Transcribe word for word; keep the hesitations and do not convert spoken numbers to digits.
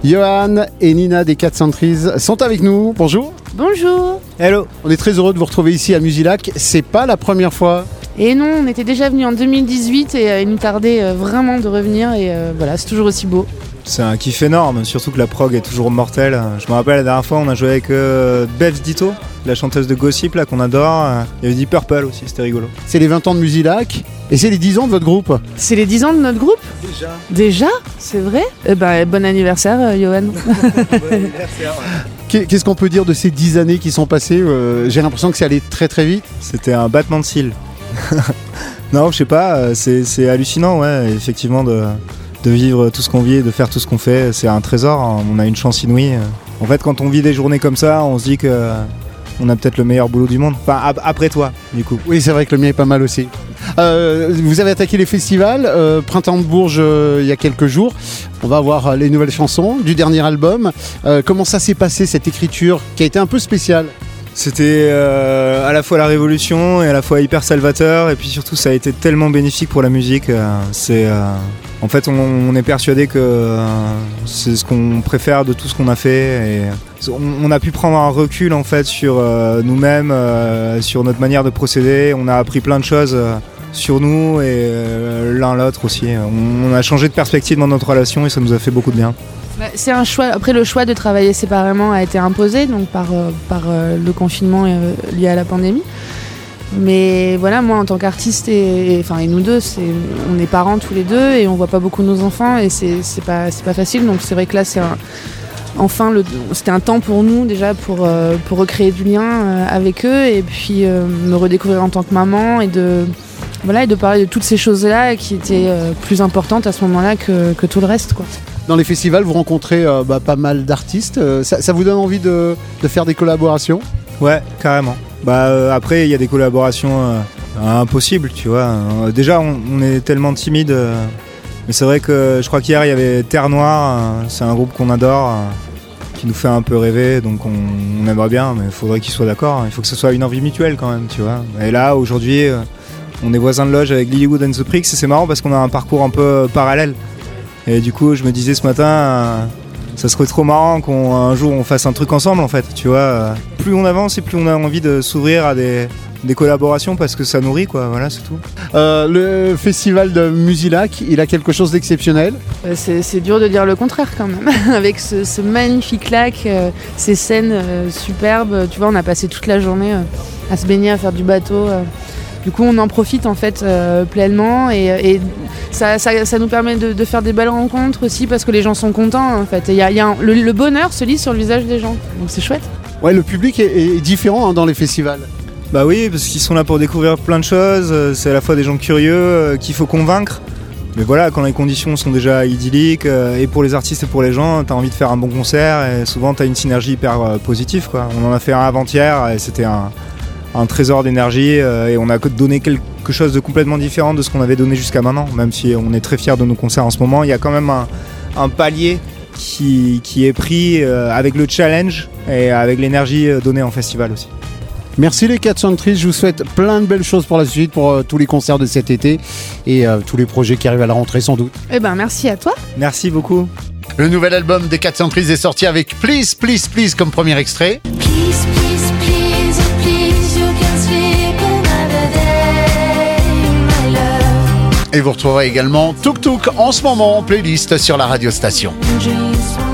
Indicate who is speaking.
Speaker 1: Johan et Nina des quatre Centuries sont avec nous. Bonjour.
Speaker 2: Bonjour.
Speaker 1: Hello. On est très heureux de vous retrouver ici à Musilac. C'est pas la première fois.
Speaker 2: Et non, on était déjà venus en deux mille dix-huit et euh, il nous tardait euh, vraiment de revenir et euh, voilà, c'est toujours aussi beau.
Speaker 3: C'est un kiff énorme, surtout que la prog est toujours mortelle. Je me rappelle la dernière fois, on a joué avec euh, Bevs Ditto, la chanteuse de Gossip là qu'on adore. Il y avait Deep Purple aussi, c'était rigolo.
Speaker 1: C'est les vingt ans de Musilac et c'est les dix ans de votre groupe.
Speaker 2: C'est les dix ans de notre groupe ?
Speaker 3: Déjà.
Speaker 2: Déjà ? C'est vrai ? Eh ben, bon anniversaire, euh, Johan.
Speaker 3: Bon anniversaire.
Speaker 1: Qu'est-ce qu'on peut dire de ces dix années qui sont passées ? euh, J'ai l'impression que c'est allé très très vite.
Speaker 3: C'était un battement de cils. Non, je sais pas, c'est, c'est hallucinant, ouais, effectivement, de, de vivre tout ce qu'on vit, de faire tout ce qu'on fait. C'est un trésor, hein. On a une chance inouïe. En fait, quand on vit des journées comme ça, on se dit que on a peut-être le meilleur boulot du monde. Enfin, ap- après toi, du coup.
Speaker 1: Oui, c'est vrai que le mien est pas mal aussi. Euh, vous avez attaqué les festivals, euh, Printemps de Bourges euh, il y a quelques jours. On va voir euh, les nouvelles chansons du dernier album. Euh, comment ça s'est passé, cette écriture qui a été un peu spéciale ?
Speaker 3: C'était euh, à la fois la révolution et à la fois hyper salvateur, et puis surtout ça a été tellement bénéfique pour la musique. Euh, c'est, euh, en fait on, on est persuadé que euh, c'est ce qu'on préfère de tout ce qu'on a fait, et on, on a pu prendre un recul en fait sur euh, nous-mêmes, euh, sur notre manière de procéder. On a appris plein de choses euh, sur nous et euh, l'un l'autre aussi. On, on a changé de perspective dans notre relation et ça nous a fait beaucoup de bien.
Speaker 2: C'est un choix. Après, le choix de travailler séparément a été imposé donc par, euh, par euh, le confinement euh, lié à la pandémie. Mais voilà, moi en tant qu'artiste et, et, enfin, et nous deux, c'est, on est parents tous les deux et on voit pas beaucoup nos enfants et c'est, c'est, pas, c'est pas facile. Donc c'est vrai que là, c'est un, enfin, le, c'était un temps pour nous déjà pour, euh, pour recréer du lien euh, avec eux et puis euh, me redécouvrir en tant que maman et de, voilà, et de parler de toutes ces choses-là qui étaient euh, plus importantes à ce moment-là que, que tout le reste, quoi.
Speaker 1: Dans les festivals, vous rencontrez euh, bah, pas mal d'artistes. Euh, ça, ça vous donne envie de, de faire des collaborations ?
Speaker 3: Ouais, carrément. Bah, euh, après, il y a des collaborations euh, impossibles, tu vois. Euh, déjà, on, on est tellement timide. Euh, mais c'est vrai que je crois qu'hier, il y avait Terre Noire. Euh, c'est un groupe qu'on adore, euh, qui nous fait un peu rêver. Donc, on, on aimerait bien, mais il faudrait qu'ils soient d'accord. Il faut que ce soit une envie mutuelle quand même, tu vois. Et là, aujourd'hui, euh, on est voisins de loge avec Lilywood and the Pricks. Et c'est marrant parce qu'on a un parcours un peu parallèle. Et du coup, je me disais ce matin, euh, ça serait trop marrant qu'un jour on fasse un truc ensemble en fait, tu vois. Euh, plus on avance et plus on a envie de s'ouvrir à des, des collaborations parce que ça nourrit, quoi, voilà, c'est tout.
Speaker 1: Euh, le festival de Musilac, il a quelque chose d'exceptionnel.
Speaker 2: Euh, c'est, c'est dur de dire le contraire quand même, avec ce, ce magnifique lac, euh, ces scènes euh, superbes. Tu vois, on a passé toute la journée euh, à se baigner, à faire du bateau. Euh. Du coup, on en profite en fait euh, pleinement et, et ça, ça, ça nous permet de, de faire des belles rencontres aussi parce que les gens sont contents en fait. Et y a, y a un, le, le bonheur se lit sur le visage des gens, donc c'est chouette.
Speaker 1: Ouais, le public est, est différent hein, dans les festivals.
Speaker 3: Bah oui, parce qu'ils sont là pour découvrir plein de choses. C'est à la fois des gens curieux euh, qu'il faut convaincre. Mais voilà, quand les conditions sont déjà idylliques, euh, et pour les artistes et pour les gens, t'as envie de faire un bon concert et souvent t'as une synergie hyper euh, positive, quoi. On en a fait un avant-hier et c'était un... un trésor d'énergie euh, et on a donné quelque chose de complètement différent de ce qu'on avait donné jusqu'à maintenant, même si on est très fiers de nos concerts en ce moment. Il y a quand même un, un palier qui, qui est pris euh, avec le challenge et avec l'énergie donnée en festival aussi.
Speaker 1: Merci les quatre Centuries, je vous souhaite plein de belles choses pour la suite, pour euh, tous les concerts de cet été et euh, tous les projets qui arrivent à la rentrée sans doute.
Speaker 2: Eh ben merci à toi.
Speaker 3: Merci beaucoup.
Speaker 1: Le nouvel album des quatre Centuries est sorti avec Please, Please, Please comme premier extrait.
Speaker 4: Please, please, please, oh please, you can sleep another day, my love.
Speaker 1: Et vous retrouverez également Tuk Tuk en ce moment en playlist sur la radio station.
Speaker 4: Dreams